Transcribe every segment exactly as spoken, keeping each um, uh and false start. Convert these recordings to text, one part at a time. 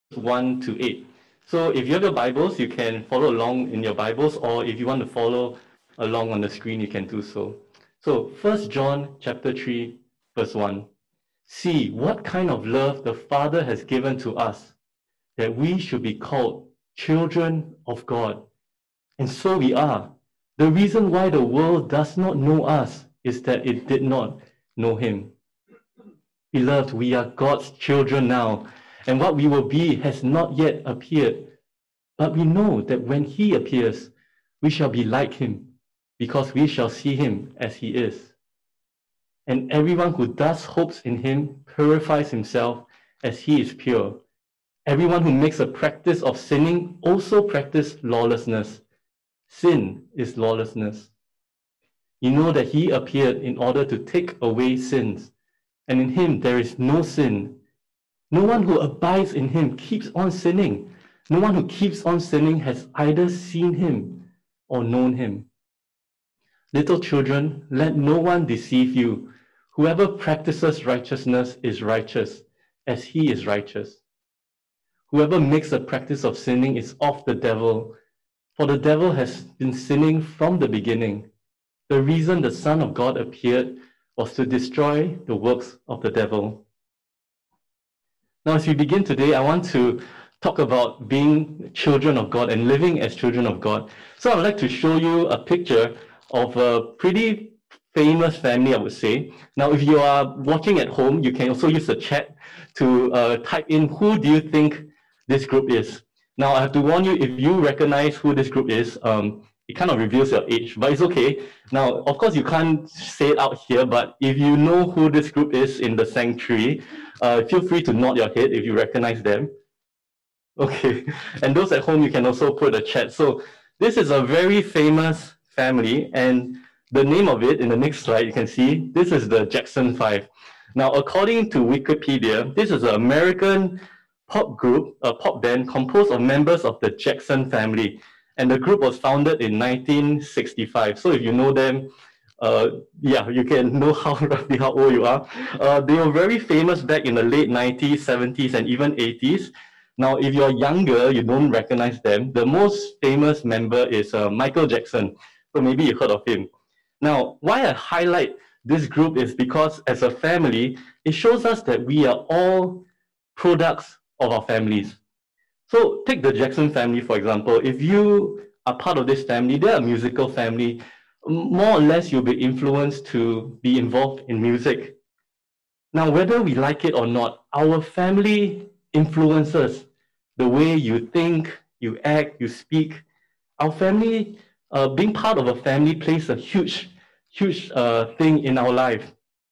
one to eight. So if you have your Bibles, you can follow along in your Bibles, or if you want to follow along on the screen, you can do so. So First John chapter three, verse one. See what kind of love the Father has given to us, that we should be called children of God. And so we are. The reason why the world does not know us is that it did not know him. Beloved, we are God's children now, and what we will be has not yet appeared. But we know that when he appears, we shall be like him, because we shall see him as he is. And everyone who thus hopes in him purifies himself as he is pure. Everyone who makes a practice of sinning also practices lawlessness. Sin is lawlessness. You know that he appeared in order to take away sins, and in him there is no sin. No one who abides in him keeps on sinning. No one who keeps on sinning has either seen him or known him. Little children, let no one deceive you. Whoever practices righteousness is righteous, as he is righteous. Whoever makes a practice of sinning is of the devil, for the devil has been sinning from the beginning. The reason the Son of God appeared was to destroy the works of the devil. Now, as we begin today, I want to talk about being children of God and living as children of God. So I would like to show you a picture of a pretty famous family, I would say. Now, if you are watching at home, you can also use the chat to uh, type in who do you think this group is. Now, I have to warn you, if you recognize who this group is, um, it kind of reveals your age, but it's okay. Now, of course, you can't say it out here, but if you know who this group is in the sanctuary, uh, feel free to nod your head if you recognize them. Okay, and those at home, you can also put a chat. So this is a very famous family, and the name of it in the next slide, you can see, this is the Jackson Five. Now, according to Wikipedia, this is an American pop group, a pop band composed of members of the Jackson family. And the group was founded in nineteen sixty-five. So if you know them, uh, yeah, you can know how roughly how old you are. Uh, they were very famous back in the late nineties, seventies, and even eighties. Now, if you're younger, you don't recognize them. The most famous member is uh, Michael Jackson. So maybe you heard of him. Now, why I highlight this group is because as a family, it shows us that we are all products of our families. So take the Jackson family, for example. If you are part of this family, they're a musical family. More or less, you'll be influenced to be involved in music. Now, whether we like it or not, our family influences the way you think, you act, you speak. Our family, uh, being part of a family plays a huge, huge uh, thing in our life.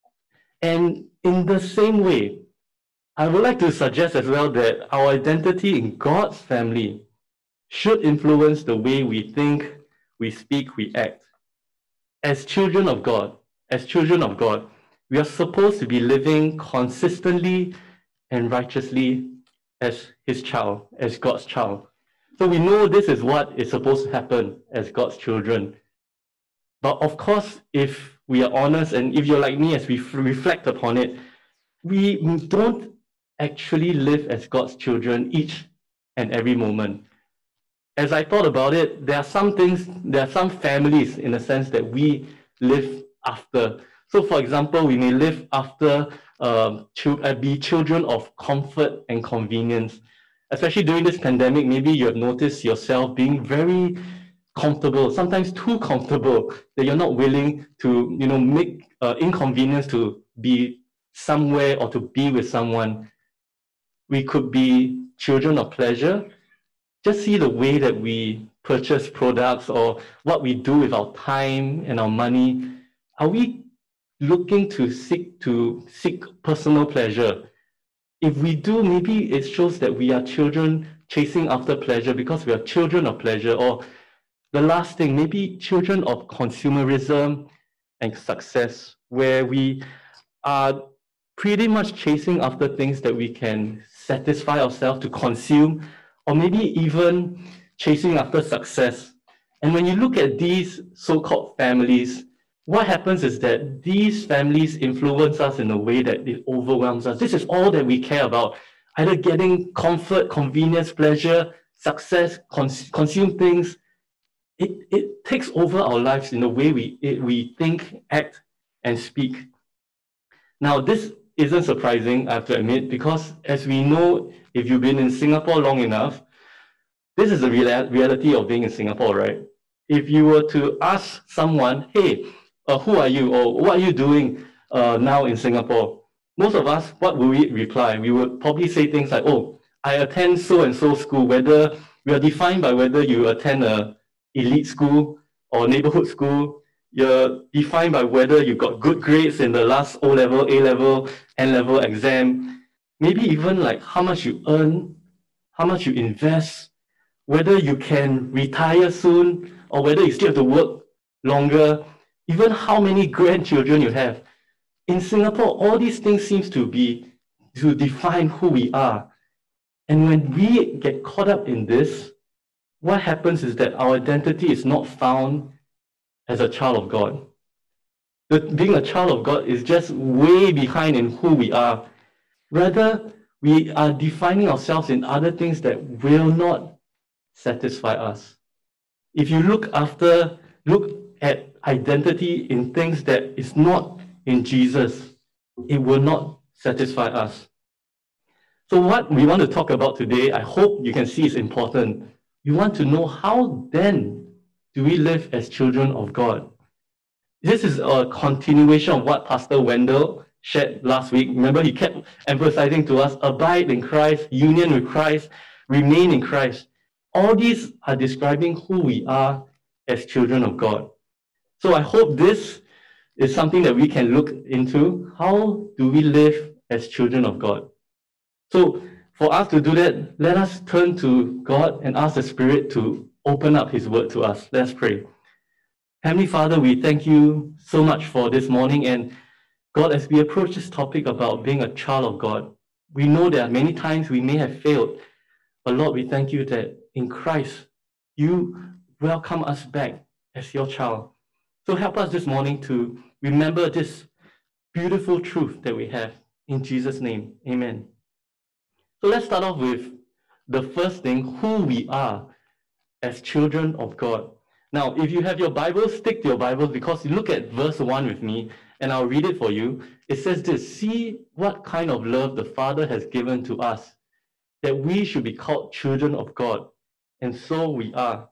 And in the same way, I would like to suggest as well that our identity in God's family should influence the way we think, we speak, we act. As children of God, as children of God, we are supposed to be living consistently and righteously as his child, as God's child. So we know this is what is supposed to happen as God's children. But of course, if we are honest, and if you're like me, as we reflect upon it, we don't actually live as God's children each and every moment. As I thought about it, there are some things, there are some families in the sense that we live after. So for example, we may live after, um, to, uh, be children of comfort and convenience. Especially during this pandemic, maybe you have noticed yourself being very comfortable, sometimes too comfortable, that you're not willing to, you know, make uh, inconvenience to be somewhere or to be with someone. We could be children of pleasure. Just see the way that we purchase products or what we do with our time and our money. Are we looking to seek to seek personal pleasure? If we do, maybe it shows that we are children chasing after pleasure because we are children of pleasure. Or the last thing, maybe children of consumerism and success, where we are pretty much chasing after things that we can satisfy ourselves to consume, or maybe even chasing after success. And when you look at these so-called families, what happens is that these families influence us in a way that it overwhelms us. This is all that we care about. either getting comfort, convenience, pleasure, success, cons consume things. It, it takes over our lives in the way we, it, we think, act, and speak. Now, this isn't surprising, I have to admit, because as we know, if you've been in Singapore long enough, this is the real reality of being in Singapore, right? If you were to ask someone, hey, uh, who are you, or what are you doing uh, now in Singapore? Most of us, what will we reply? We would probably say things like, oh, I attend so-and-so school, whether we are defined by whether you attend a elite school or neighborhood school. You're defined by whether you got good grades in the last O-level, A-level, N-level exam, maybe even like how much you earn, how much you invest, whether you can retire soon, or whether you still have to work longer, even how many grandchildren you have. In Singapore, all these things seem to be to define who we are. And when we get caught up in this, what happens is that our identity is not found as a child of God. The, being a child of God is just way behind in who we are. Rather, we are defining ourselves in other things that will not satisfy us. If you look after, look at identity in things that is not in Jesus, it will not satisfy us. So what we want to talk about today, I hope you can see is important. We want to know how then do we live as children of God. This is a continuation of what Pastor Wendell shared last week. Remember, he kept emphasizing to us, abide in Christ, union with Christ, remain in Christ. All these are describing who we are as children of God. So I hope this is something that we can look into. How do we live as children of God? So for us to do that, let us turn to God and ask the Spirit to open up His word to us. Let's pray. Heavenly Father, we thank you so much for this morning. And God, as we approach this topic about being a child of God, we know that many times we may have failed. But Lord, we thank you that in Christ, you welcome us back as your child. So help us this morning to remember this beautiful truth that we have. In Jesus' name, amen. So let's start off with the first thing, who we are as children of God. Now, if you have your Bible, stick to your Bible, because you look at verse one with me, and I'll read it for you. It says this, see what kind of love the Father has given to us, that we should be called children of God. And so we are.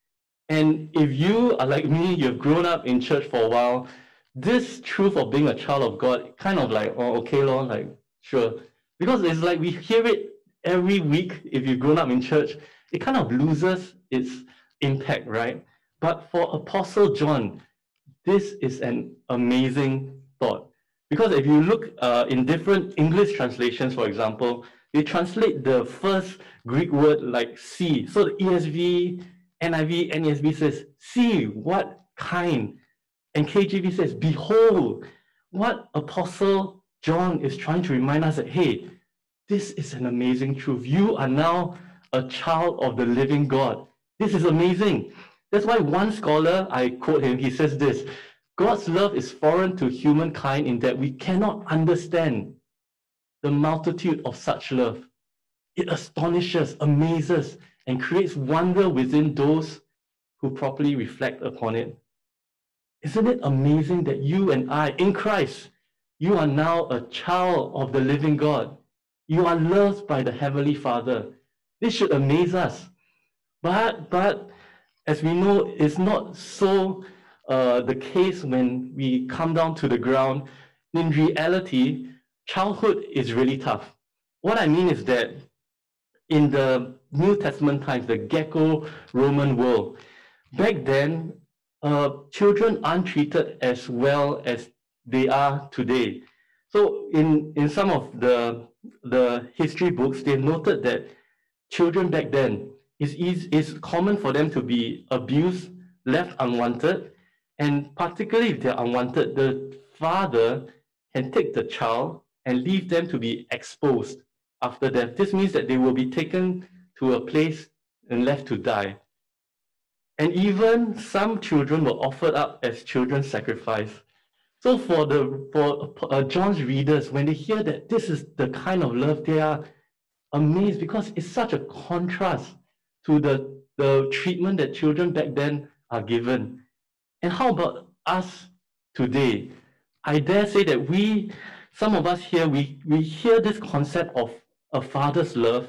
And if you are like me, you've grown up in church for a while, this truth of being a child of God, kind of like, oh, okay, Lord, like, sure. Because it's like we hear it every week. If you've grown up in church, it kind of loses its impact, right? But for Apostle John, this is an amazing thought. Because if you look uh, in different English translations, for example, they translate the first Greek word like see. So the E S V, N I V, N E S V says, see what kind. And K J V says, behold. What Apostle John is trying to remind us that, hey, this is an amazing truth. You are now a child of the living God. This is amazing. That's why one scholar, I quote him, he says this, God's love is foreign to humankind in that we cannot understand the multitude of such love. It astonishes, amazes, and creates wonder within those who properly reflect upon it. Isn't it amazing that you and I, in Christ, you are now a child of the living God. You are loved by the Heavenly Father. This should amaze us. But, but as we know, it's not so uh, the case when we come down to the ground. In reality, childhood is really tough. What I mean is that in the New Testament times, the Greco-Roman world, back then, uh, children aren't treated as well as they are today. So in, in some of the, the history books, they've noted that children back then, it's, it's common for them to be abused, left unwanted, and particularly if they're unwanted, the father can take the child and leave them to be exposed after death. This means that they will be taken to a place and left to die. And even some children were offered up as children's sacrifice. So for the for uh, John's readers, when they hear that this is the kind of love, they are amazed because it's such a contrast to the, the treatment that children back then are given. And how about us today? I dare say that we, some of us here, we, we hear this concept of a father's love,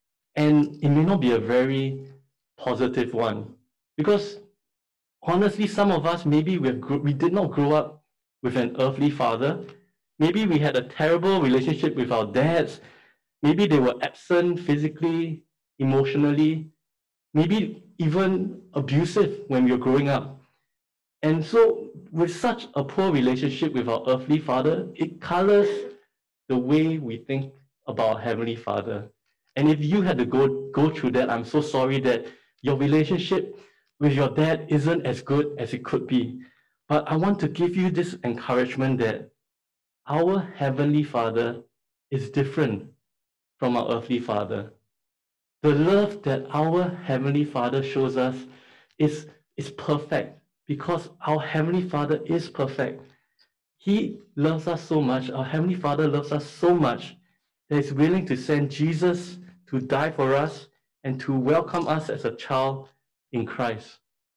and it may not be a very positive one. Because honestly, some of us, maybe we we did not grow up with an earthly father. Maybe we had a terrible relationship with our dads. Maybe they were absent physically, emotionally, maybe even abusive when we were growing up. And so with such a poor relationship with our earthly father, it colors the way we think about our Heavenly Father. And if you had to go, go through that, I'm so sorry that your relationship with your dad isn't as good as it could be. But I want to give you this encouragement that our Heavenly Father is different from our earthly father. The love that our Heavenly Father shows us is, is perfect because our Heavenly Father is perfect. He loves us so much, our Heavenly Father loves us so much that He's willing to send Jesus to die for us and to welcome us as a child in Christ.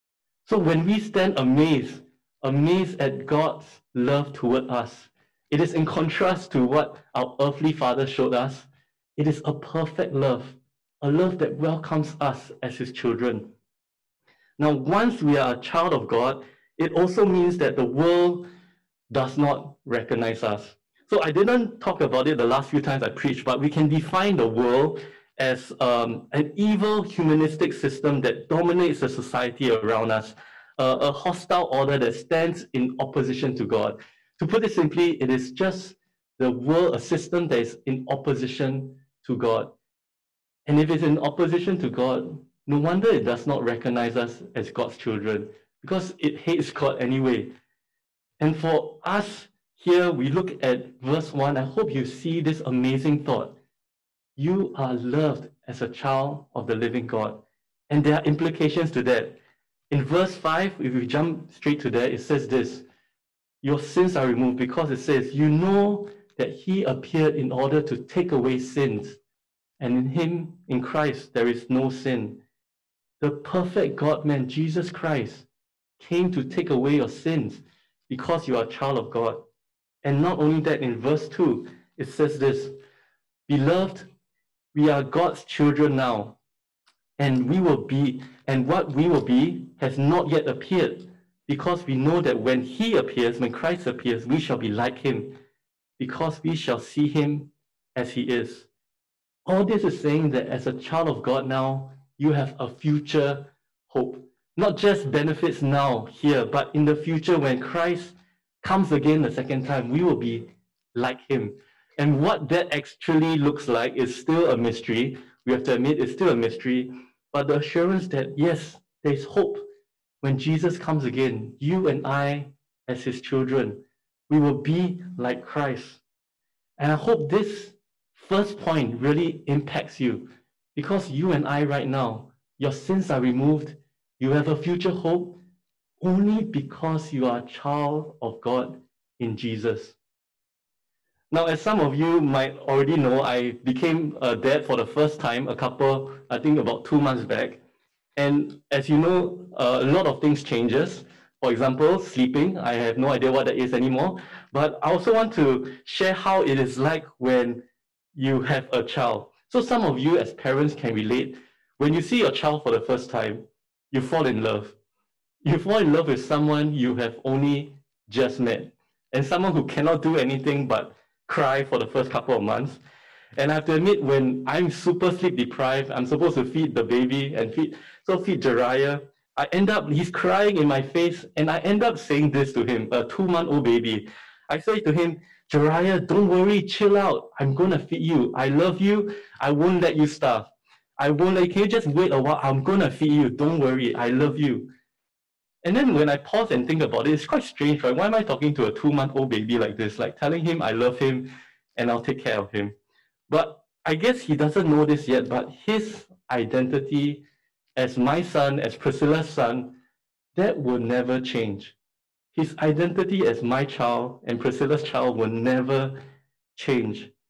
So when we stand amazed, amazed at God's love toward us, it is in contrast to what our earthly father showed us. It is a perfect love, a love that welcomes us as His children. Now, once we are a child of God, it also means that the world does not recognize us. So I didn't talk about it the last few times I preached, but we can define the world as um, an evil humanistic system that dominates the society around us, uh, a hostile order that stands in opposition to God. To put it simply, it is just the world, a system that is in opposition to God. And if it's in opposition to God, no wonder it does not recognize us as God's children, because it hates God anyway. And for us here, we look at verse one. I hope you see this amazing thought. You are loved as a child of the living God. And there are implications to that. In verse five, if we jump straight to that, it says this: your sins are removed, because it says, you know that He appeared in order to take away sins. And in Him, in Christ, there is no sin. The perfect God-man, Jesus Christ, came to take away your sins because you are a child of God. And not only that, in verse two, it says this: beloved, we are God's children now, and we will be, and what we will be has not yet appeared, because we know that when He appears, when Christ appears, we shall be like Him, because we shall see Him as He is. All this is saying that as a child of God now, you have a future hope. Not just benefits now, here, but in the future when Christ comes again the second time, we will be like Him. And what that actually looks like is still a mystery. We have to admit it's still a mystery. But the assurance that, yes, there's hope. When Jesus comes again, you and I, as His children, we will be like Christ. And I hope this first point really impacts you, because you and I right now, your sins are removed. You have a future hope only because you are a child of God in Jesus. Now, as some of you might already know, I became a dad for the first time a couple, I think about two months back. And as you know, uh, a lot of things changes. For example, sleeping. I have no idea what that is anymore. But I also want to share how it is like when you have a child. So some of you as parents can relate. When you see your child for the first time, you fall in love. You fall in love with someone you have only just met, and someone who cannot do anything but cry for the first couple of months. And I have to admit, when I'm super sleep deprived, I'm supposed to feed the baby and feed, so feed Jariah. I end up, he's crying in my face, and I end up saying this to him, a two-month-old baby. I say to him, Jariah, don't worry, chill out. I'm going to feed you. I love you. I won't let you starve. I won't let, can you just wait a while? I'm going to feed you. Don't worry. I love you. And then when I pause and think about it, it's quite strange, right? Why am I talking to a two-month-old baby like this? Like telling him I love him and I'll take care of him. But I guess he doesn't know this yet, but his identity as my son, as Priscilla's son, that will never change. His identity as my child and Priscilla's child will never change.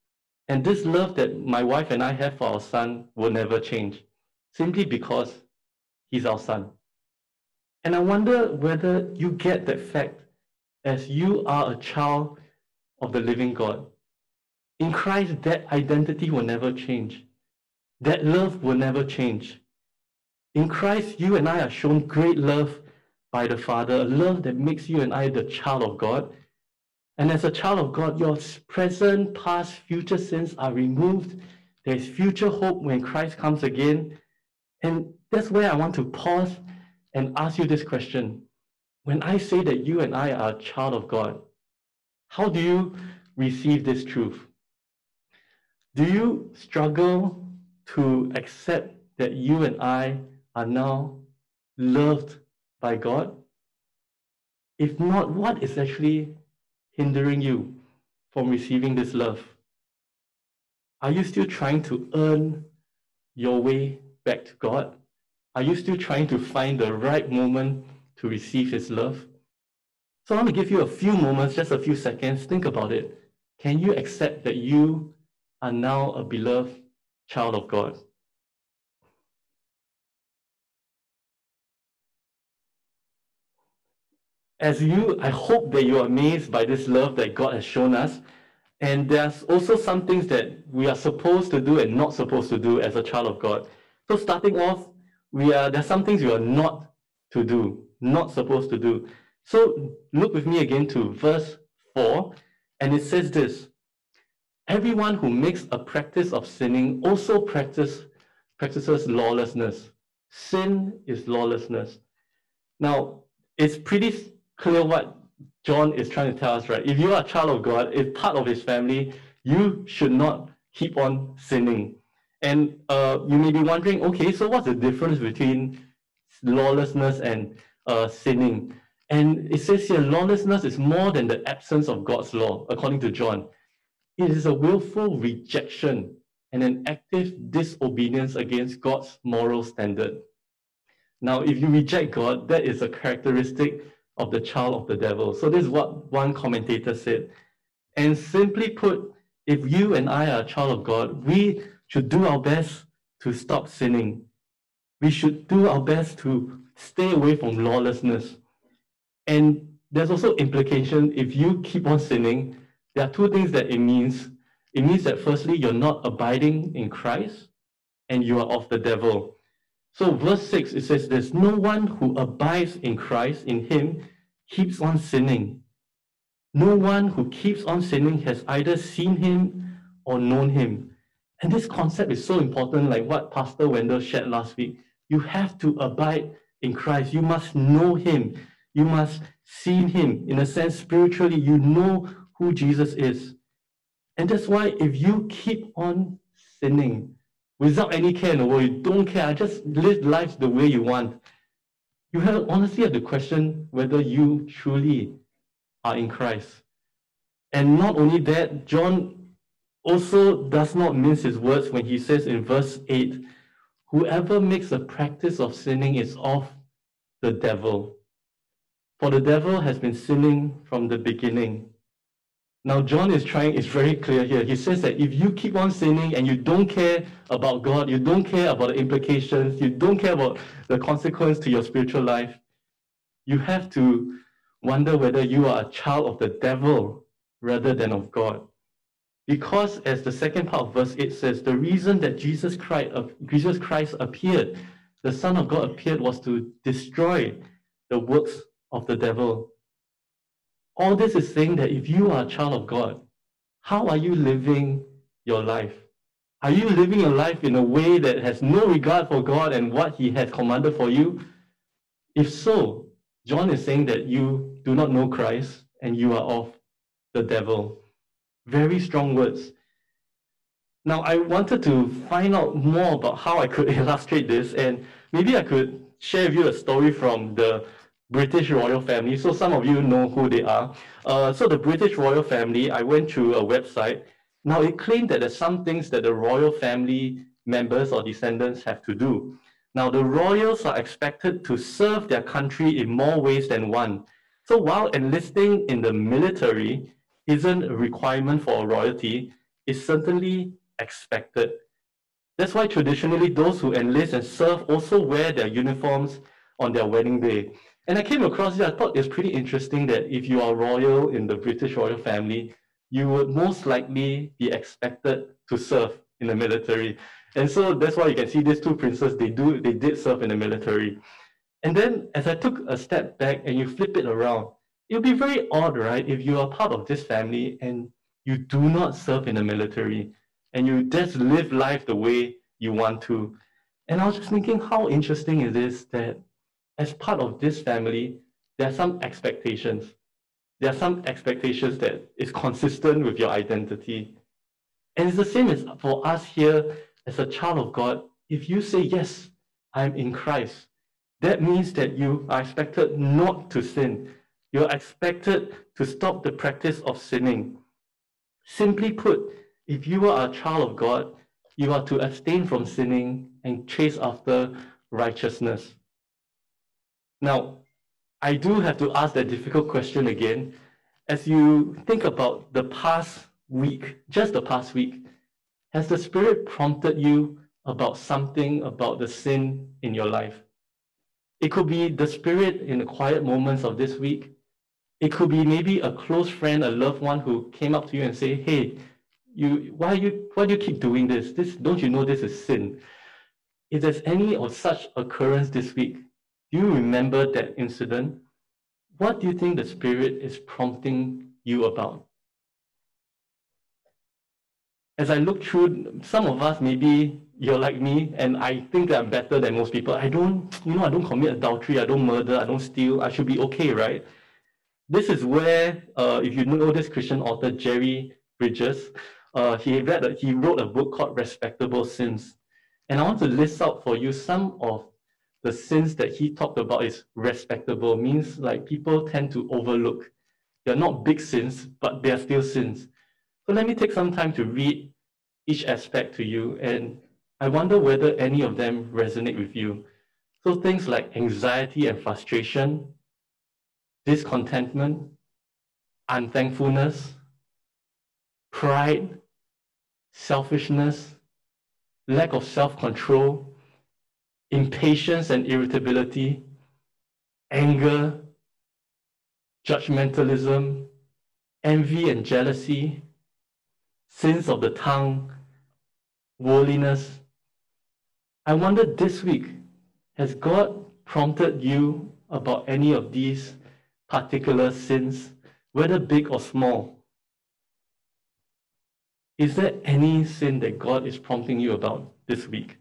And this love that my wife and I have for our son will never change, simply because he's our son. And I wonder whether you get that fact as you are a child of the living God. In Christ, that identity will never change. That love will never change. In Christ, you and I are shown great love by the Father, a love that makes you and I the child of God. And as a child of God, your present, past, future sins are removed. There is future hope when Christ comes again. And that's where I want to pause and ask you this question. When I say that you and I are a child of God, how do you receive this truth? Do you struggle to accept that you and I are now loved by God? If not, what is actually hindering you from receiving this love? Are you still trying to earn your way back to God? Are you still trying to find the right moment to receive His love? So I want to give you a few moments, just a few seconds. Think about it. Can you accept that you are now a beloved child of God? As you, I hope that you are amazed by this love that God has shown us. And there's also some things that we are supposed to do and not supposed to do as a child of God. So starting off, we are there's some things you are not to do, not supposed to do. So look with me again to verse four, and it says this: everyone who makes a practice of sinning also practice, practices lawlessness. Sin is lawlessness. Now, it's pretty clear what John is trying to tell us, right? If you are a child of God, if part of His family, you should not keep on sinning. And uh, you may be wondering, okay, so what's the difference between lawlessness and uh, sinning? And it says here, lawlessness is more than the absence of God's law, according to John. It is a willful rejection and an active disobedience against God's moral standard. Now, if you reject God, that is a characteristic of the child of the devil. So this is what one commentator said. And simply put, if you and I are a child of God, we should do our best to stop sinning. We should do our best to stay away from lawlessness. And there's also implication if you keep on sinning. There are two things that it means. It means that firstly, you're not abiding in Christ and you are of the devil. So verse six, it says this: no one who abides in Christ, in Him, keeps on sinning. No one who keeps on sinning has either seen Him or known Him. And this concept is so important, like what Pastor Wendell shared last week. You have to abide in Christ. You must know Him. You must see Him. In a sense, spiritually, you know who Jesus is. And that's why if you keep on sinning without any care in the world, you don't care, just live life the way you want, you have, honestly have to question whether you truly are in Christ. And not only that, John also does not mince his words when he says in verse eight, whoever makes a practice of sinning is of the devil. For the devil has been sinning from the beginning. Now, John is trying, it's very clear here. He says that if you keep on sinning and you don't care about God, you don't care about the implications, you don't care about the consequence to your spiritual life, you have to wonder whether you are a child of the devil rather than of God. Because as the second part of verse eight says, the reason that Jesus Christ, Jesus Christ appeared, the Son of God appeared, was to destroy the works of the devil. All this is saying that if you are a child of God, how are you living your life? Are you living your life in a way that has no regard for God and what He has commanded for you? If so, John is saying that you do not know Christ and you are of the devil. Very strong words. Now, I wanted to find out more about how I could illustrate this, and maybe I could share with you a story from the British royal family. So some of you know who they are. Uh, so the British royal family, I went through a website. Now it claimed that there's some things that the royal family members or descendants have to do. Now the royals are expected to serve their country in more ways than one. So while enlisting in the military isn't a requirement for royalty, is certainly expected. That's why traditionally those who enlist and serve also wear their uniforms on their wedding day. And I came across it, I thought it's pretty interesting that if you are royal in the British royal family, you would most likely be expected to serve in the military. And so that's why you can see these two princes, they do they did serve in the military. And then as I took a step back and you flip it around, it would be very odd, right, if you are part of this family and you do not serve in the military and you just live life the way you want to. And I was just thinking how interesting it is that as part of this family, there are some expectations. There are some expectations that is consistent with your identity. And it's the same as for us here as a child of God. If you say, yes, I'm in Christ, that means that you are expected not to sin. You're expected to stop the practice of sinning. Simply put, if you are a child of God, you are to abstain from sinning and chase after righteousness. Now, I do have to ask that difficult question again. As you think about the past week, just the past week, has the Spirit prompted you about something about the sin in your life? It could be the Spirit in the quiet moments of this week. It could be maybe a close friend, a loved one who came up to you and say, hey, you, why, you, why do you keep doing this? This? Don't you know this is sin? If there's any of such occurrence this week, do you remember that incident? What do you think the Spirit is prompting you about? As I look through, some of us, maybe you're like me, and I think that I'm better than most people. I don't, you know, I don't commit adultery, I don't murder, I don't steal. I should be okay, right? This is where, uh, if you know this Christian author, Jerry Bridges, uh, he, read a, he wrote a book called Respectable Sins. And I want to list out for you some of the sins that he talked about is respectable, means like people tend to overlook. They're not big sins, but they're still sins. So let me take some time to read each aspect to you, and I wonder whether any of them resonate with you. So things like anxiety and frustration, discontentment, unthankfulness, pride, selfishness, lack of self-control, impatience and irritability, anger, judgmentalism, envy and jealousy, sins of the tongue, worldliness. I wonder this week, has God prompted you about any of these particular sins, whether big or small? Is there any sin that God is prompting you about this week?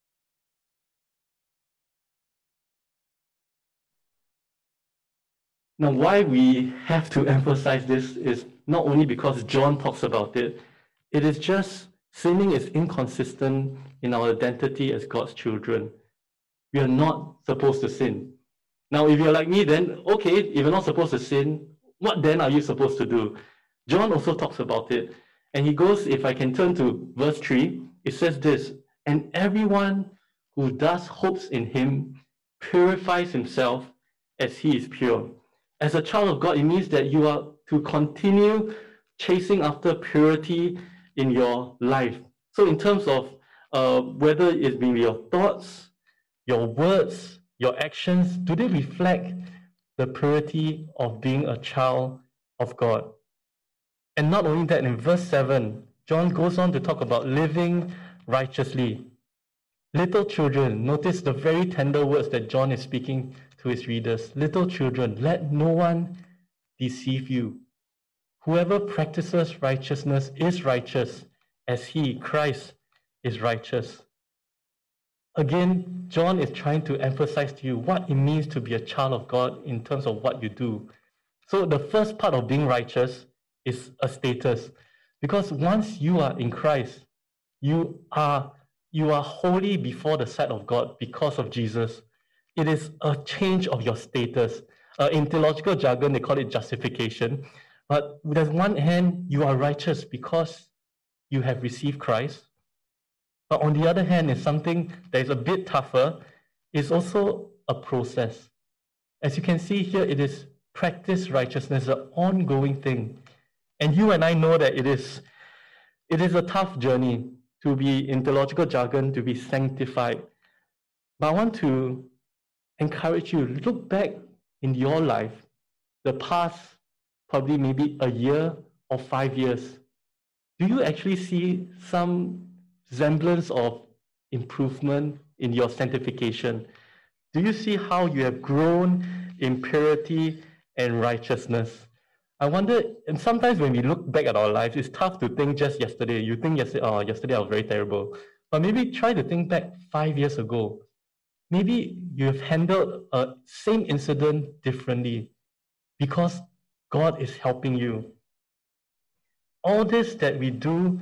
Now, why we have to emphasize this is not only because John talks about it, it is just sinning is inconsistent in our identity as God's children. We are not supposed to sin. Now, if you're like me, then okay, if you're not supposed to sin, what then are you supposed to do? John also talks about it. And he goes, if I can turn to verse three, it says this, and everyone who thus hopes in him purifies himself as he is pure. As a child of God, it means that you are to continue chasing after purity in your life. So in terms of uh, whether it's been your thoughts, your words, your actions, do they reflect the purity of being a child of God? And not only that, in verse seven, John goes on to talk about living righteously. Little children, notice the very tender words that John is speaking to his readers. Little children, let no one deceive you. Whoever practices righteousness is righteous, as he, Christ, is righteous. Again, John is trying to emphasize to you what it means to be a child of God in terms of what you do. So the first part of being righteous is a status. Because once you are in Christ, you are, you are holy before the sight of God because of Jesus. It is a change of your status. Uh, in theological jargon, they call it justification. But on one hand, you are righteous because you have received Christ. But on the other hand, is something that is a bit tougher. It's also a process. As you can see here, it is practice righteousness, an ongoing thing. And you and I know that it is It is a tough journey to be, in theological jargon, to be sanctified. But I want to encourage you, look back in your life, the past probably maybe a year or five years. Do you actually see some semblance of improvement in your sanctification? Do you see how you have grown in purity and righteousness? I wonder, and sometimes when we look back at our lives, it's tough to think just yesterday. You think yesterday, oh, yesterday I was very terrible. But maybe try to think back five years ago. Maybe you have handled a same incident differently because God is helping you. All this that we do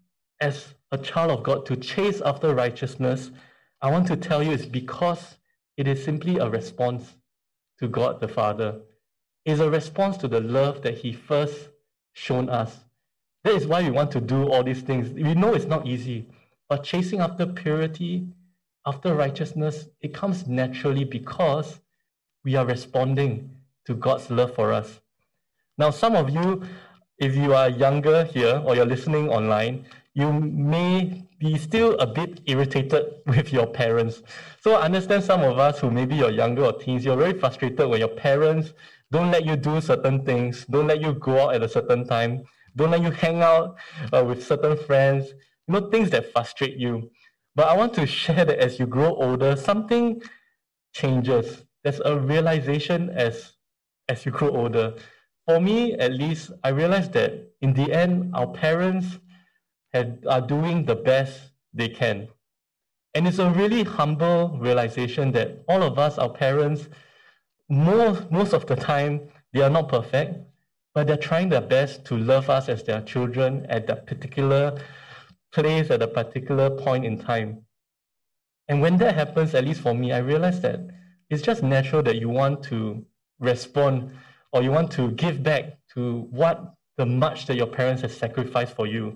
as a child of God to chase after righteousness, I want to tell you is because it is simply a response to God the Father. It is a response to the love that He first shown us. That is why we want to do all these things. We know it's not easy, but chasing after purity, after righteousness, it comes naturally because we are responding to God's love for us. Now, some of you, if you are younger here or you're listening online, you may be still a bit irritated with your parents. So I understand some of us who maybe you're younger or teens, you're very frustrated when your parents don't let you do certain things, don't let you go out at a certain time, don't let you hang out uh, with certain friends, you know, things that frustrate you. But I want to share that as you grow older, something changes. There's a realization as, as you grow older. For me, at least, I realized that in the end, our parents have, are doing the best they can. And it's a really humble realization that all of us, our parents, most, most of the time, they are not perfect, but they're trying their best to love us as their children at that particular place, at a particular point in time. And when that happens, at least for me, I realized that it's just natural that you want to respond or you want to give back to what the much that your parents have sacrificed for you.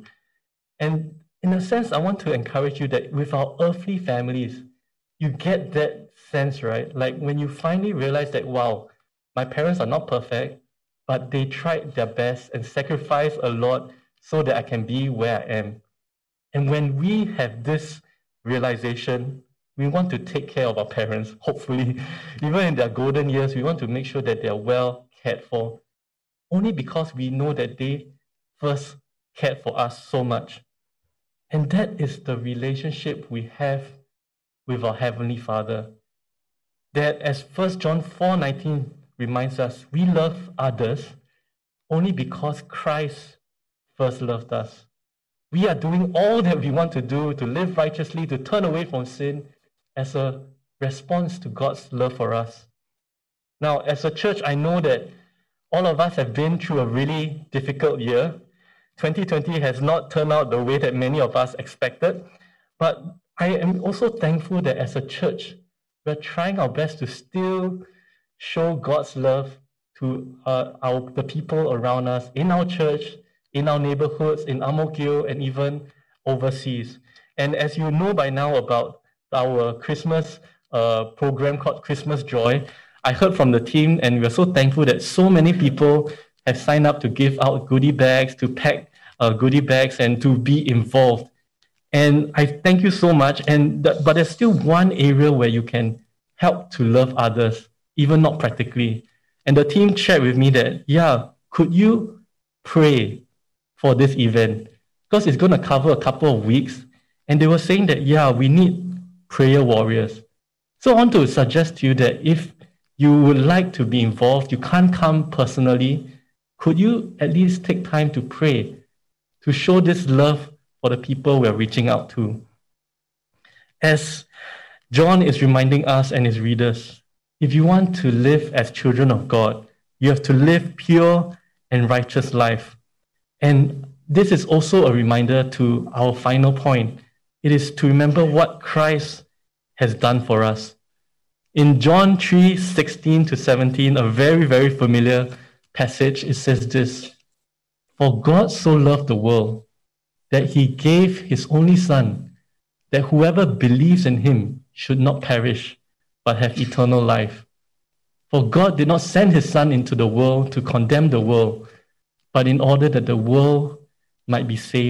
And in a sense, I want to encourage you that with our earthly families, you get that sense, right? Like when you finally realize that, wow, my parents are not perfect, but they tried their best and sacrificed a lot so that I can be where I am. And when we have this realization, we want to take care of our parents, hopefully. Even in their golden years, we want to make sure that they are well cared for, only because we know that they first cared for us so much. And that is the relationship we have with our Heavenly Father. That as First John four nineteen reminds us, we love others only because Christ first loved us. We are doing all that we want to do to live righteously, to turn away from sin as a response to God's love for us. Now, as a church, I know that all of us have been through a really difficult year. twenty twenty has not turned out the way that many of us expected, but I am also thankful that as a church, we're trying our best to still show God's love to uh, our, the people around us, in our church, in our neighborhoods, in Ang Mo Kio, and even overseas. And as you know by now about our Christmas uh, program called Christmas Joy, I heard from the team, and we're so thankful that so many people have signed up to give out goodie bags, to pack uh, goodie bags, and to be involved. And I thank you so much. And th- but there's still one area where you can help to love others, even not practically. And the team shared with me that, yeah, could you pray for this event? Because it's going to cover a couple of weeks. And they were saying that, yeah, we need prayer warriors. So I want to suggest to you that if you would like to be involved, you can't come personally, could you at least take time to pray, to show this love for the people we're reaching out to? As John is reminding us and his readers, if you want to live as children of God, you have to live pure and righteous life. And this is also a reminder to our final point. It is to remember what Christ has done for us. In John three sixteen to seventeen, a very, very familiar passage, it says this: "For God so loved the world that he gave his only Son, that whoever believes in him should not perish, but have eternal life. For God did not send his Son into the world to condemn the world, but in order that the world might be saved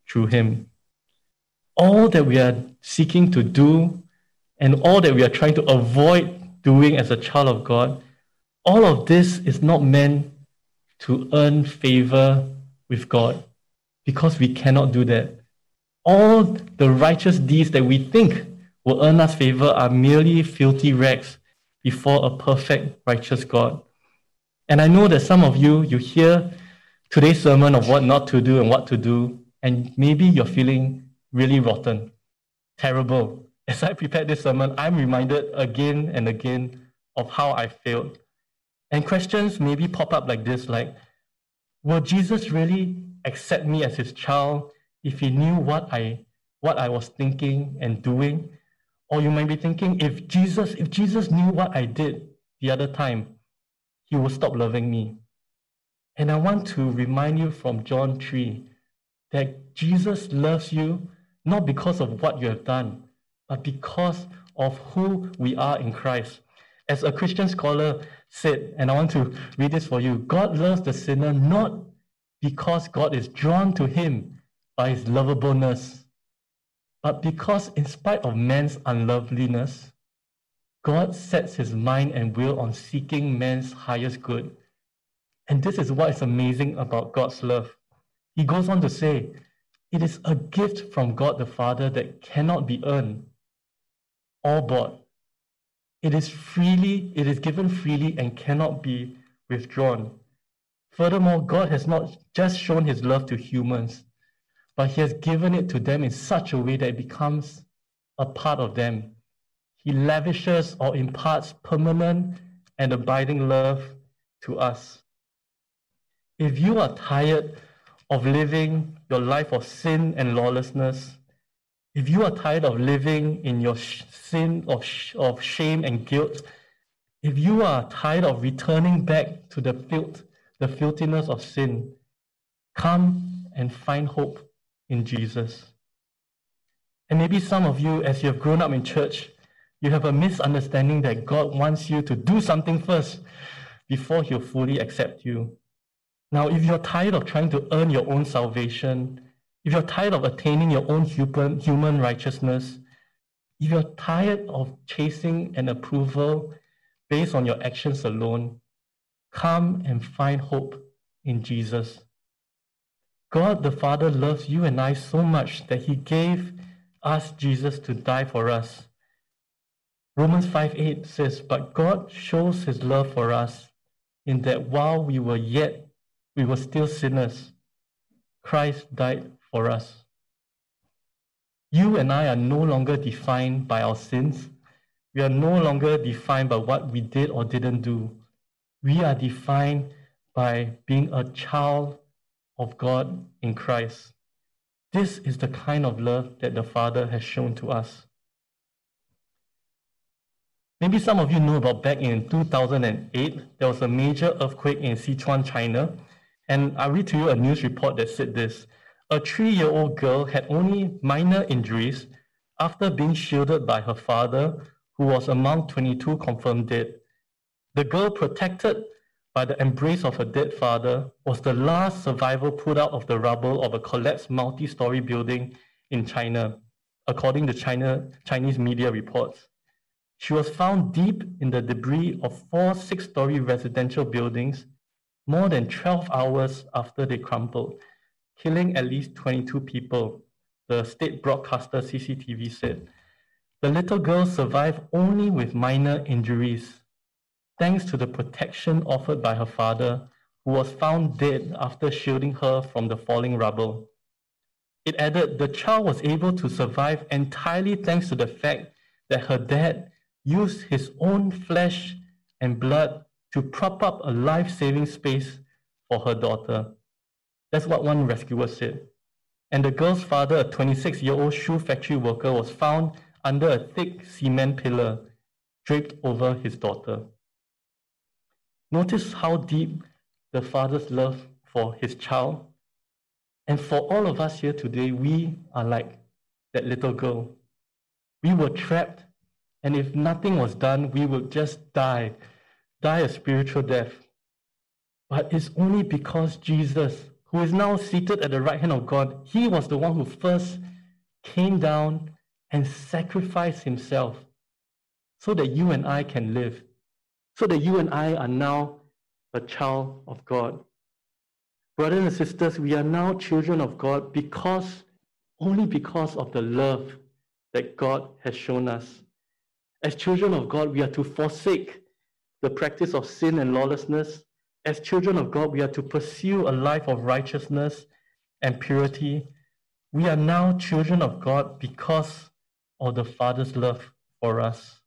through him. All that we are seeking to do and all that we are trying to avoid doing as a child of God, all of this is not meant to earn favor with God, because we cannot do that. All the righteous deeds that we think will earn us favor are merely filthy rags before a perfect, righteous God. And I know that some of you, you hear today's sermon of what not to do and what to do, and maybe you're feeling really rotten, terrible. As I prepared this sermon, I'm reminded again and again of how I failed. And questions maybe pop up like this, like, will Jesus really accept me as his child if he knew what I what I was thinking and doing? Or you might be thinking, if Jesus, if Jesus knew what I did the other time, he will stop loving me. And I want to remind you from John three that Jesus loves you not because of what you have done, but because of who we are in Christ. As a Christian scholar said, and I want to read this for you, God loves the sinner not because God is drawn to him by his lovableness, but because in spite of man's unloveliness, God sets his mind and will on seeking man's highest good. And this is what is amazing about God's love. He goes on to say, it is a gift from God the Father that cannot be earned or bought. It is freely, it is given freely and cannot be withdrawn. Furthermore, God has not just shown his love to humans, but he has given it to them in such a way that it becomes a part of them. He lavishes or imparts permanent and abiding love to us. If you are tired of living your life of sin and lawlessness, if you are tired of living in your sh- sin of, sh- of shame and guilt, if you are tired of returning back to the filth, the filthiness of sin, come and find hope in Jesus. And maybe some of you, as you have grown up in church, you have a misunderstanding that God wants you to do something first before he'll fully accept you. Now, if you're tired of trying to earn your own salvation, if you're tired of attaining your own human, human righteousness, if you're tired of chasing an approval based on your actions alone, come and find hope in Jesus. God the Father loves you and I so much that he gave us Jesus to die for us. Romans five eight says, but God shows his love for us in that while we were yet, we were still sinners, Christ died for us. You and I are no longer defined by our sins. We are no longer defined by what we did or didn't do. We are defined by being a child of God in Christ. This is the kind of love that the Father has shown to us. Maybe some of you know about back in two thousand eight, there was a major earthquake in Sichuan, China. And I'll read to you a news report that said this. A three-year-old girl had only minor injuries after being shielded by her father, who was among twenty-two confirmed dead. The girl, protected by the embrace of her dead father, was the last survivor pulled out of the rubble of a collapsed multi-story building in China, according to China, Chinese media reports. She was found deep in the debris of four six-story residential buildings more than twelve hours after they crumbled, killing at least twenty-two people, the state broadcaster C C T V said. The little girl survived only with minor injuries, thanks to the protection offered by her father, who was found dead after shielding her from the falling rubble. It added, the child was able to survive entirely thanks to the fact that her dad used his own flesh and blood to prop up a life-saving space for her daughter. That's what one rescuer said. And the girl's father, a twenty-six-year-old shoe factory worker, was found under a thick cement pillar draped over his daughter. Notice how deep the father's love for his child. And for all of us here today, we are like that little girl. We were trapped, and if nothing was done, we would just die, die a spiritual death. But it's only because Jesus who is now seated at the right hand of God, he was the one who first came down and sacrificed himself so that you and I can live, so that you and I are now a child of God. Brothers and sisters, we are now children of God because, only because of the love that God has shown us. As children of God, we are to forsake the practice of sin and lawlessness. As children of God, we are to pursue a life of righteousness and purity. We are now children of God because of the Father's love for us.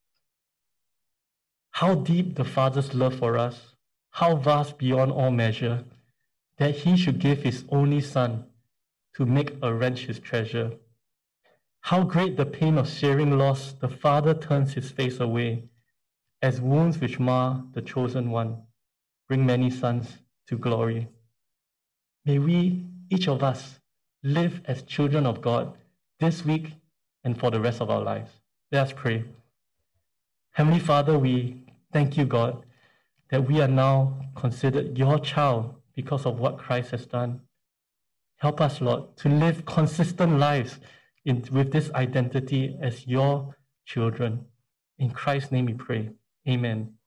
How deep the Father's love for us, how vast beyond all measure, that he should give his only Son to make a wrench his treasure. How great the pain of sharing loss, the Father turns his face away, as wounds which mar the chosen one bring many sons to glory. May we, each of us, live as children of God this week and for the rest of our lives. Let us pray. Heavenly Father, we thank you, God, that we are now considered your child because of what Christ has done. Help us, Lord, to live consistent lives in, with this identity as your children. In Christ's name we pray. Amen.